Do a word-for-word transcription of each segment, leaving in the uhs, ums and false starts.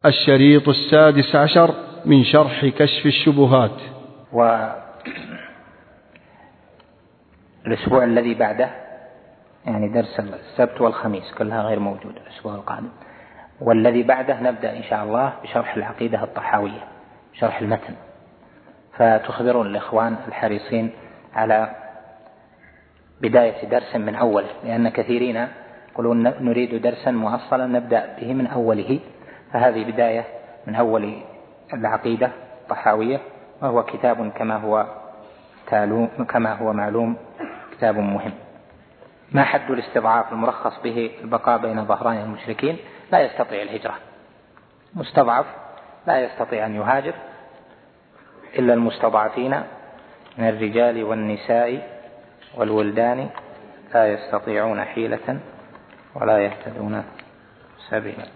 الشريط السادس عشر من شرح كشف الشبهات. والأسبوع الذي بعده يعني درس السبت والخميس كلها غير موجودة الأسبوع القادم، والذي بعده نبدأ إن شاء الله بشرح العقيدة الطحاوية، شرح المتن. فتخبرون الإخوان الحريصين على بداية درس من أوله، لأن كثيرين يقولون نريد درسا مؤصلا نبدأ به من أوله، فهذه بداية من أول العقيدة الطحاوية، وهو كتاب كما هو كما هو معلوم كتاب مهم. ما حد الاستضعاف المرخص به البقاء بين ظهران المشركين؟ لا يستطيع الهجرة، مستضعف لا يستطيع أن يهاجر إلا المستضعفين من الرجال والنساء والولدان لا يستطيعون حيلة ولا يهتدون سبيلا.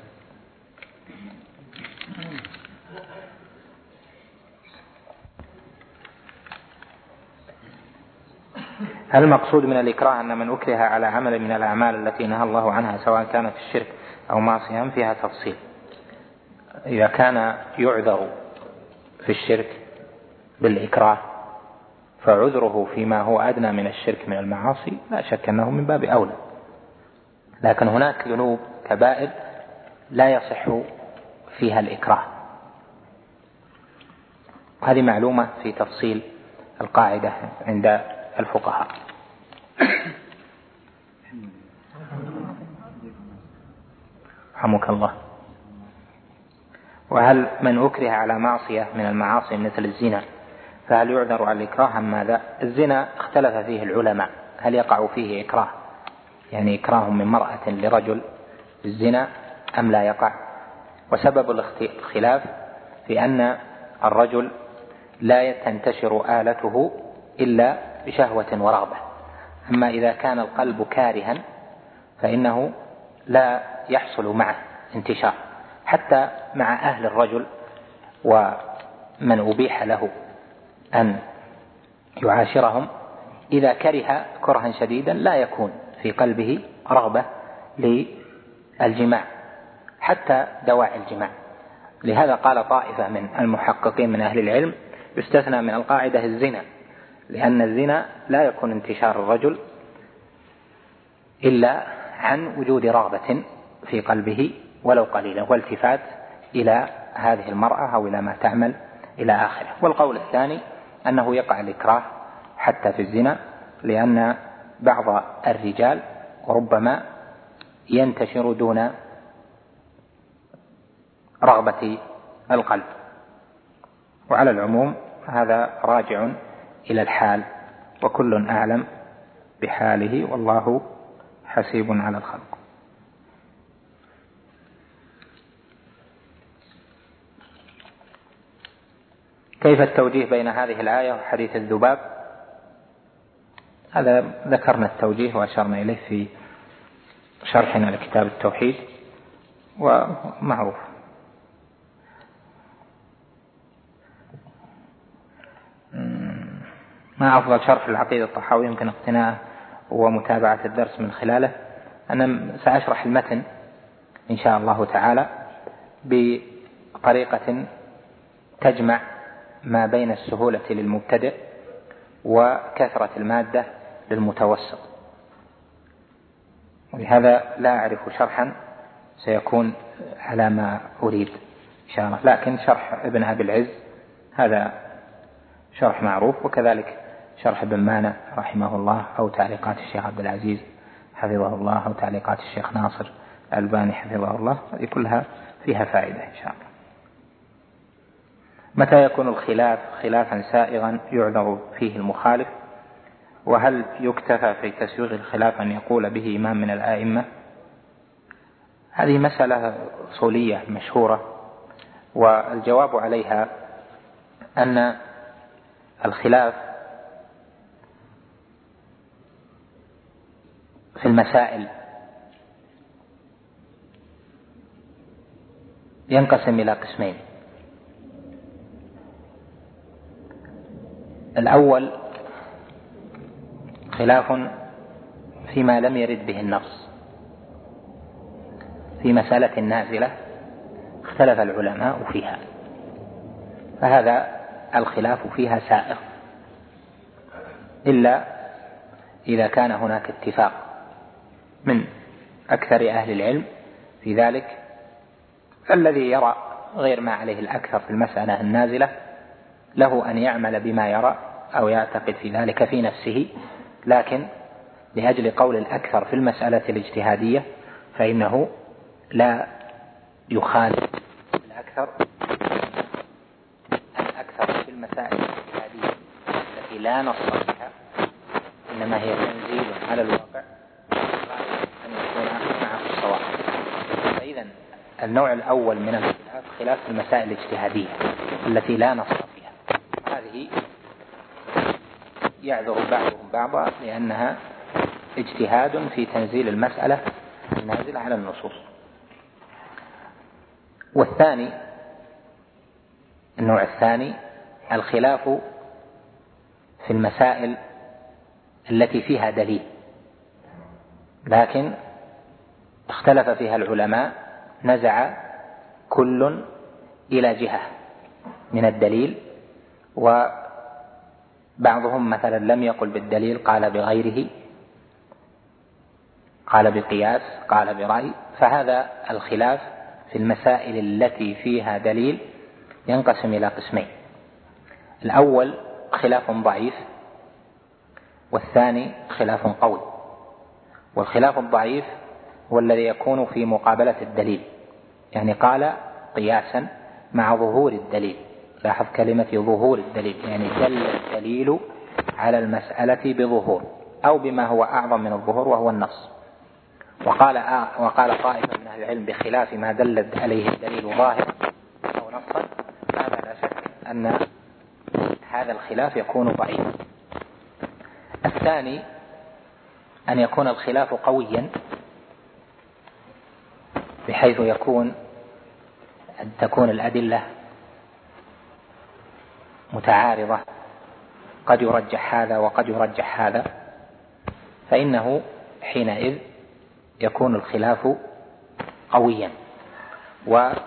هل المقصود من الإكراه أن من أكره على عمل من الأعمال التي نهى الله عنها سواء كانت الشرك أو معصية؟ فيها تفصيل. إذا كان يعذر في الشرك بالإكراه فعذره فيما هو أدنى من الشرك من المعاصي لا شك أنه من باب أولى، لكن هناك ذنوب كبائر لا يصح فيها الإكراه، هذه معلومة في تفصيل القاعدة عند الفقهاء. رحمك الله. وهل من أكره على معصية من المعاصي مثل الزنا فهل يعذر على الإكراه أم ماذا؟ الزنا اختلف فيه العلماء، هل يقع فيه إكراه يعني إكراه من مرأة لرجل الزنا أم لا يقع؟ وسبب الخلاف في أن الرجل لا تنتشر آلته إلا بشهوة ورغبة، أما إذا كان القلب كارها فإنه لا يحصل معه انتشار، حتى مع أهل الرجل ومن أبيح له أن يعاشرهم إذا كره كرها شديدا لا يكون في قلبه رغبة للجماع حتى دواعي الجماع. لهذا قال طائفة من المحققين من أهل العلم يستثنى من القاعدة الزنا، لأن الزنا لا يكون انتشار الرجل إلا عن وجود رغبة في قلبه ولو قليلا والتفات إلى هذه المرأة أو إلى ما تعمل إلى آخره. والقول الثاني أنه يقع الإكراه حتى في الزنا، لأن بعض الرجال ربما ينتشر دون رغبة القلب. وعلى العموم هذا راجع إلى الحال، وكل أعلم بحاله والله حسيب على الخلق. كيف التوجيه بين هذه الآية وحديث الذباب؟ هذا ذكرنا التوجيه وأشرنا إليه في شرحنا لكتاب التوحيد ومعروف. ما أفضل شرح العقيدة الطحاوية يمكن اقتناءه ومتابعة الدرس من خلاله؟ أنا سأشرح المتن إن شاء الله تعالى بطريقة تجمع ما بين السهولة للمبتدئ وكثرة المادة للمتوسط، ولهذا لا أعرف شرحا سيكون على ما أريد إن شاء الله، لكن شرح ابن أبي العز هذا شرح معروف، وكذلك شرح ابن مانع رحمه الله أو تعليقات الشيخ عبد العزيز حفظه الله أو تعليقات الشيخ ناصر الألباني حفظه الله، هذه كلها فيها فائدة إن شاء الله. متى يكون الخلاف خلافا سائغا يعذر فيه المخالف؟ وهل يكتفى في تسويغ الخلاف أن يقول به إمام من الآئمة؟ هذه مسألة أصولية مشهورة، والجواب عليها أن الخلاف في المسائل ينقسم إلى قسمين. الأول خلاف فيما لم يرد به النص، في مسألة نازلة اختلف العلماء فيها، فهذا الخلاف فيها سائغ، إلا إذا كان هناك اتفاق من أكثر أهل العلم في ذلك، الذي يرى غير ما عليه الأكثر في المسألة النازلة له أن يعمل بما يرى أو يعتقد في ذلك في نفسه، لكن لأجل قول الأكثر في المسألة الاجتهادية فإنه لا يخالف الأكثر. الأكثر في المسائل الاجتهادية التي لا نص فيها إنما هي تنزيل على الواقع أن يكون معه الصواب. فإذا النوع الأول من الخلاف خلاف المسائل الاجتهادية التي لا نص فيها، هذه يعذر بعضهم بعضا لأنها اجتهاد في تنزيل المسألة النازلة على النصوص. والثاني النوع الثاني الخلاف في المسائل التي فيها دليل لكن اختلف فيها العلماء، نزع كل إلى جهة من الدليل، وبعضهم مثلا لم يقل بالدليل، قال بغيره، قال بقياس، قال برأي. فهذا الخلاف في المسائل التي فيها دليل ينقسم إلى قسمين: الأول خلاف ضعيف، والثاني خلاف قوي. والخلاف الضعيف هو الذي يكون في مقابلة الدليل، يعني قال قياسا مع ظهور الدليل. لاحظ كلمة ظهور الدليل، يعني دل الدليل على المسألة بظهور أو بما هو أعظم من الظهور وهو النص. وقال آه وقال طائفة من أهل العلم بخلاف ما دلت عليه الدليل ظاهرا أو نصا، هذا لا شك أن هذا الخلاف يكون ضعيفا. الثاني أن يكون الخلاف قويا بحيث يكون أن تكون الأدلة متعارضة، قد يرجح هذا وقد يرجح هذا، فإنه حينئذ يكون الخلاف قويا. وإذا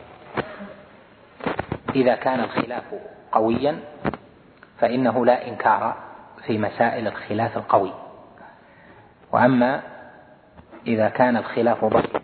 كان الخلاف قويا فإنه لا إنكار في مسائل الخلاف القوي. وأما إذا كان الخلاف ضعيفا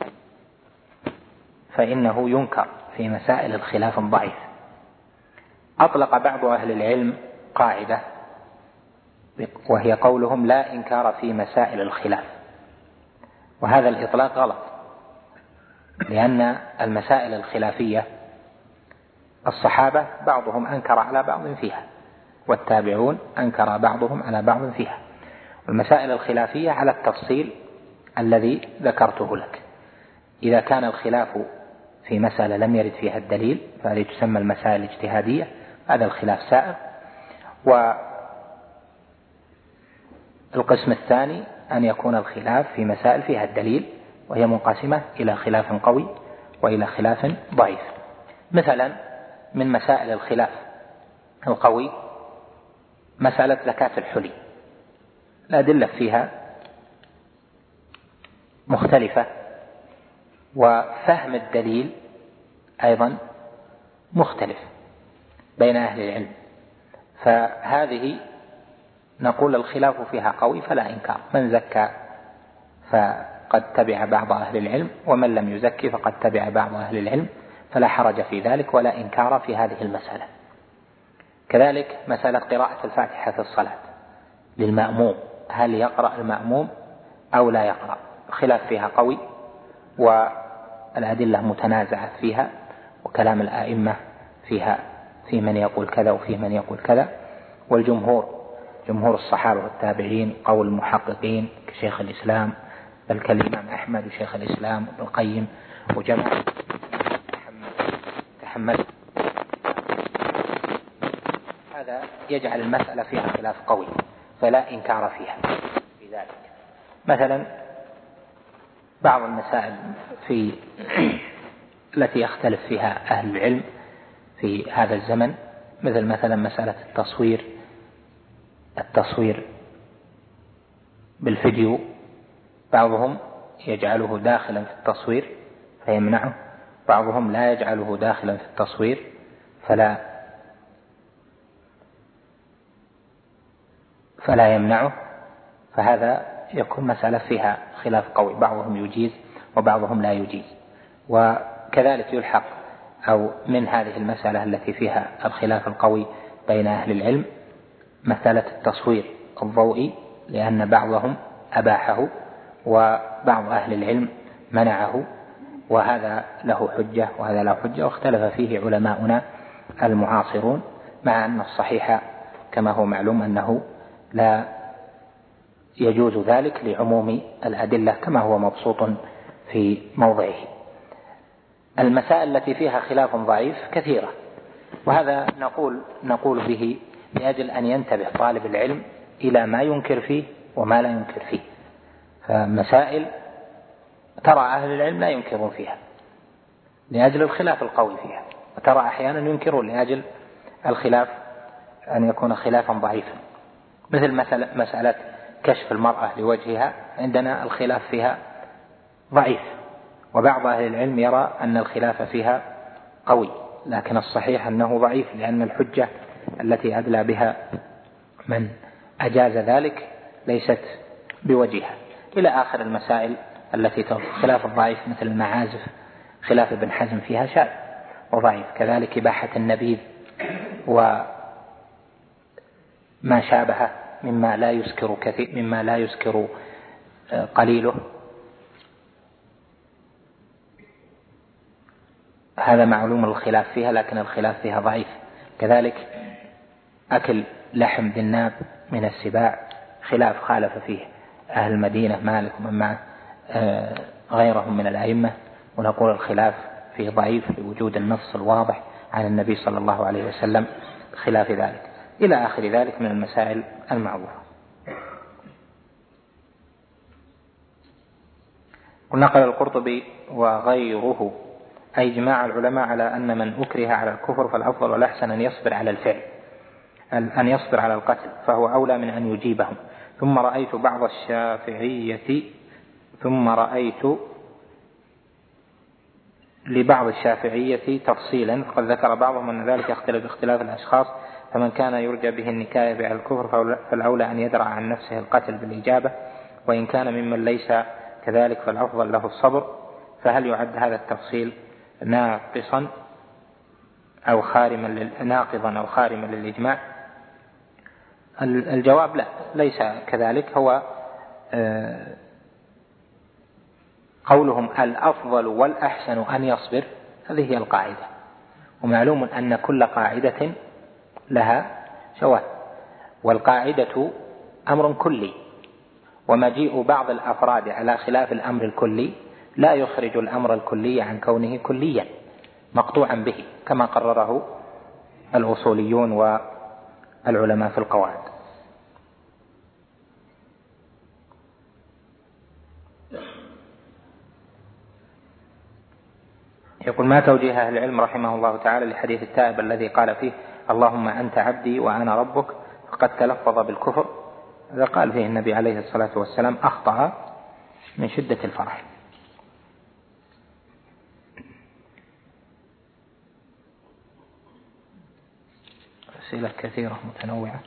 فإنه ينكر في مسائل الخلاف الضعيف. أطلق بعض أهل العلم قاعدة وهي قولهم لا إنكار في مسائل الخلاف، وهذا الإطلاق غلط، لأن المسائل الخلافية الصحابة بعضهم أنكر على بعض فيها، والتابعون أنكر بعضهم على بعض فيها. والمسائل الخلافية على التفصيل الذي ذكرته لك. إذا كان الخلاف في مسألة لم يرد فيها الدليل فهذه تسمى المسائل الاجتهادية، هذا الخلاف سائر. والقسم الثاني أن يكون الخلاف في مسائل فيها الدليل، وهي منقسمة إلى خلاف قوي وإلى خلاف ضعيف. مثلا من مسائل الخلاف القوي مسألة زكاة الحلي، الأدلة فيها مختلفة، وفهم الدليل أيضا مختلف بين أهل العلم، فهذه نقول الخلاف فيها قوي فلا إنكار. من زكى فقد تبع بعض أهل العلم، ومن لم يزكي فقد تبع بعض أهل العلم، فلا حرج في ذلك ولا إنكار في هذه المسألة. كذلك مسألة قراءة الفاتحة في الصلاة للمأموم، هل يقرأ المأموم أو لا يقرأ؟ الخلاف فيها قوي، والأدلة متنازعة فيها، وكلام الآئمة فيها في من يقول كذا وفي من يقول كذا. والجمهور جمهور الصحابة والتابعين، قول المحققين كشيخ الإسلام بل كالإمام أحمد وشيخ الإسلام وابن القيم وجماعة تحمل، هذا يجعل المسألة فيها خلاف قوي فلا إنكار فيها في ذلك. مثلا بعض المسائل في التي يختلف فيها أهل العلم في هذا الزمن، مثل مثلا مسألة التصوير التصوير بالفيديو، بعضهم يجعله داخلا في التصوير فيمنعه، بعضهم لا يجعله داخلا في التصوير فلا فلا يمنعه، فهذا يكون مسألة فيها خلاف قوي، بعضهم يجيز وبعضهم لا يجيز. وكذلك يلحق أو من هذه المسألة التي فيها الخلاف القوي بين أهل العلم مسألة التصوير الضوئي، لأن بعضهم أباحه وبعض أهل العلم منعه، وهذا له حجة وهذا له حجة، واختلف فيه علماؤنا المعاصرون، مع أن الصحيح كما هو معلوم أنه لا يجوز ذلك لعموم الأدلة كما هو مبسوط في موضعه. المسائل التي فيها خلاف ضعيف كثيرة، وهذا نقول نقول به لأجل أن ينتبه طالب العلم إلى ما ينكر فيه وما لا ينكر فيه. فمسائل ترى أهل العلم لا ينكرون فيها لأجل الخلاف القوي فيها، وترى أحيانا ينكرون لأجل الخلاف أن يكون خلافا ضعيفا، مثل مسألة كشف المرأة لوجهها، عندنا الخلاف فيها ضعيف، وبعض أهل العلم يرى أن الخلاف فيها قوي، لكن الصحيح أنه ضعيف، لأن الحجة التي أدلى بها من أجاز ذلك ليست بوجهها، إلى آخر المسائل التي خلاف الضعيف مثل المعازف، خلاف ابن حزم فيها شاذ وضعيف، كذلك إباحة النبيذ وما شابه مما لا يسكر كثير مما لا يسكر قليله، هذا معلوم الخلاف فيها، لكن الخلاف فيها ضعيف. كذلك أكل لحم ذي الناب من السباع خلاف خالف فيه أهل المدينة مالك ومن معه غيرهم من الأئمة، ونقول الخلاف فيه ضعيف لوجود النص الواضح عن النبي صلى الله عليه وسلم خلاف ذلك، إلى آخر ذلك من المسائل المعروفة. ونقل القرطبي وغيره أي إجماع العلماء على أن من أكره على الكفر فالأفضل والأحسن أن يصبر على الفعل أن يصبر على القتل، فهو أولى من أن يجيبهم. ثم رأيت بعض الشافعية ثم رأيت لبعض الشافعية تفصيلا، قد ذكر بعضهم أن ذلك يختلف باختلاف الأشخاص، فمن كان يرجى به النكاية على الكفر فالأولى أن يدرع عن نفسه القتل بالإجابة، وإن كان ممن ليس كذلك فالأفضل له الصبر. فهل يعد هذا التفصيل ناقصا أو خارما ناقضا أو خارما للإجماع؟ الجواب لا، ليس كذلك. هو قولهم الأفضل والأحسن أن يصبر، هذه هي القاعدة، ومعلوم أن كل قاعدة لها شواذ، والقاعدة أمر كلي، ومجيء بعض الأفراد على خلاف الأمر الكلي لا يخرج الأمر الكلي عن كونه كليا مقطوعا به، كما قرره الأصوليون والعلماء في القواعد. يقول: ما توجيه أهل العلم رحمه الله تعالى لحديث التائب الذي قال فيه اللهم أنت عبدي وأنا ربك فقد تلفظ بالكفر؟ هذا قال فيه النبي عليه الصلاة والسلام أخطأ من شدة الفرح. أسئلة كثيرة متنوعة.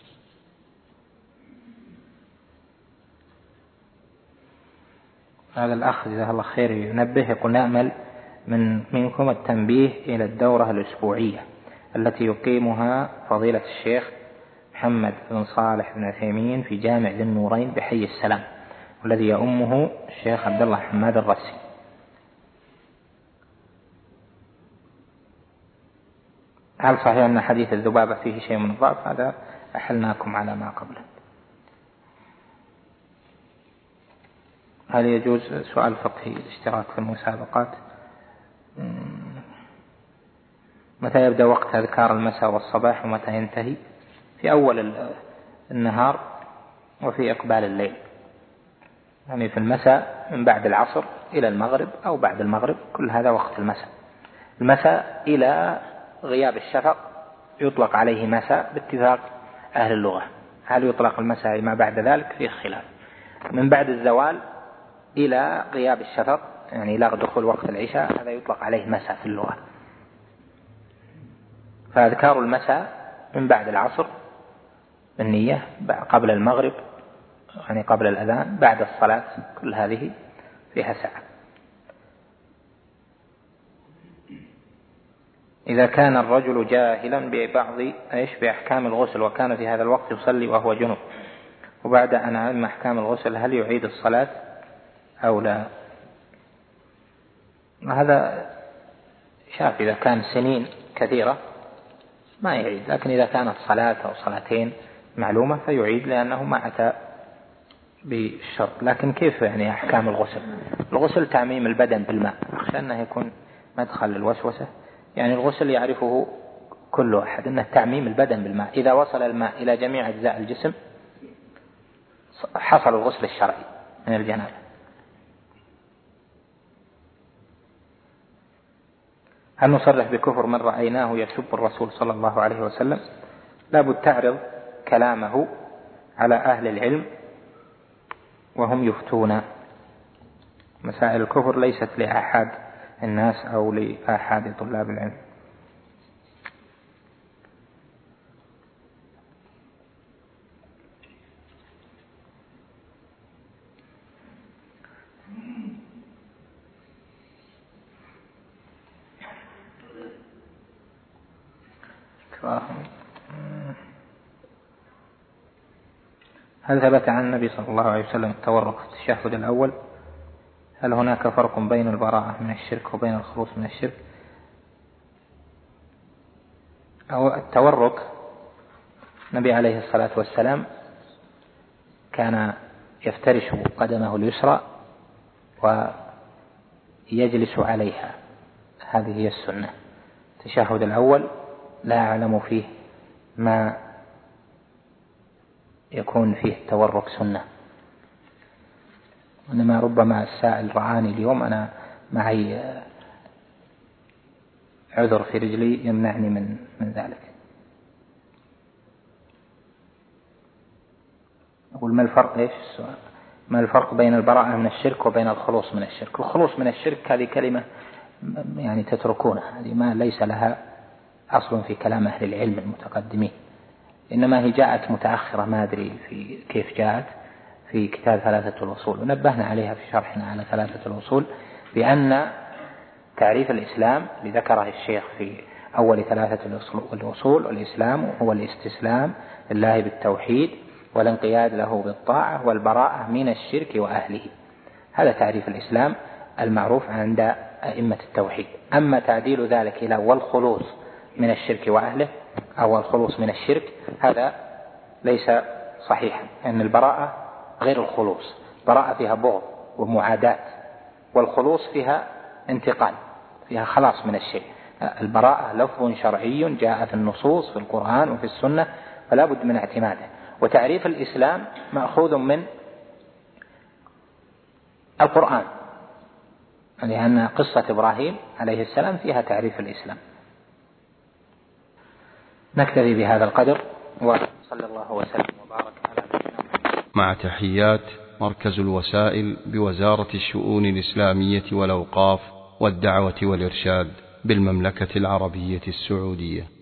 هذا الأخ جزاه الله خير ينبه، يقول: نأمل من منكم التنبيه إلى الدورة الأسبوعية التي يقيمها فضيلة الشيخ محمد بن صالح بن عثيمين في جامع ذي النورين بحي السلام، والذي يؤمه الشيخ عبد الله حماد الرسي. هل صحيح أن حديث الذبابة فيه شيء من الضعف؟ هذا أحلناكم على ما قبله. هل يجوز سؤال فقهي الاشتراك في المسابقات؟ متى يبدأ وقت أذكار المساء والصباح ومتى ينتهي؟ في أول النهار وفي إقبال الليل، يعني في المساء من بعد العصر إلى المغرب أو بعد المغرب، كل هذا وقت المساء. المساء إلى غياب الشفق يطلق عليه مساء باتفاق أهل اللغة. هل يطلق المساء ما بعد ذلك؟ فيه خلاف. من بعد الزوال إلى غياب الشفق يعني إلى دخول وقت العشاء هذا يطلق عليه مساء في اللغة. فأذكار المساء من بعد العصر النية، قبل المغرب يعني قبل الأذان، بعد الصلاة، كل هذه فيها ساعة. إذا كان الرجل جاهلا ببعض إيش بأحكام الغسل وكان في هذا الوقت يصلي وهو جنب، وبعد أن علم أحكام الغسل هل يعيد الصلاة أو لا؟ هذا شاف إذا كان سنين كثيرة ما يعيد، لكن إذا كانت صلاة أو صلاتين معلومة فيعيد لأنه ما أتى بالشرط. لكن كيف يعني أحكام الغسل؟ الغسل تعميم البدن بالماء، أخشى أنه يكون مدخل الوسوسة. يعني الغسل يعرفه كل أحد أنه تعميم البدن بالماء، إذا وصل الماء إلى جميع أجزاء الجسم حصل الغسل الشرعي من الجنابة. هل نصرح بكفر من رأيناه يسب الرسول صلى الله عليه وسلم؟ لابد تعرض كلامه على أهل العلم وهم يفتون. مسائل الكفر ليست لأحد الناس أو لأحد طلاب العلم. هل ثبت عن النبي صلى الله عليه وسلم التورق في التشهد الأول؟ هل هناك فرق بين البراءة من الشرك وبين الخلوص من الشرك؟ أو التورك، النبي عليه الصلاة والسلام كان يفترش قدمه اليسرى ويجلس عليها، هذه هي السنة. التشهد الأول لا أعلم فيه ما يكون فيه التورك سنة، إنما ربما السائل رعاني اليوم أنا معي عذر في رجلي يمنعني من من ذلك. أقول ما الفرق إيش السؤال؟ ما الفرق بين البراءة من الشرك وبين الخلوص من الشرك؟ الخلوص من الشرك هذه كلمة يعني تتركونها، هذه ما ليس لها أصل في كلام أهل العلم المتقدمين، إنما هي جاءت متأخرة، ما أدري في كيف جاءت في كتاب ثلاثة الأصول، ونبهنا عليها في شرحنا على ثلاثة الأصول بأن تعريف الإسلام لذكره الشيخ في أول ثلاثة الأصول: الإسلام هو الاستسلام لله بالتوحيد والانقياد له بالطاعة والبراءة من الشرك وأهله. هذا تعريف الإسلام المعروف عند أئمة التوحيد. أما تعديل ذلك إلى والخلوص من الشرك وأهله أو الخلوص من الشرك هذا ليس صحيحا، أن البراءة غير الخلوص. براءة فيها بغض ومعاداة، والخلوص فيها انتقال، فيها خلاص من الشيء. البراءة لفظ شرعي جاء في النصوص في القرآن وفي السنة فلا بد من اعتماده. وتعريف الإسلام مأخوذ من القرآن، لأن قصة إبراهيم عليه السلام فيها تعريف الإسلام. نكتفي بهذا القدر، وصلى الله وسلم وبارك على نبينا محمد. مع تحيات مركز الوسائل بوزارة الشؤون الإسلامية والأوقاف والدعوة والإرشاد بالمملكة العربية السعودية.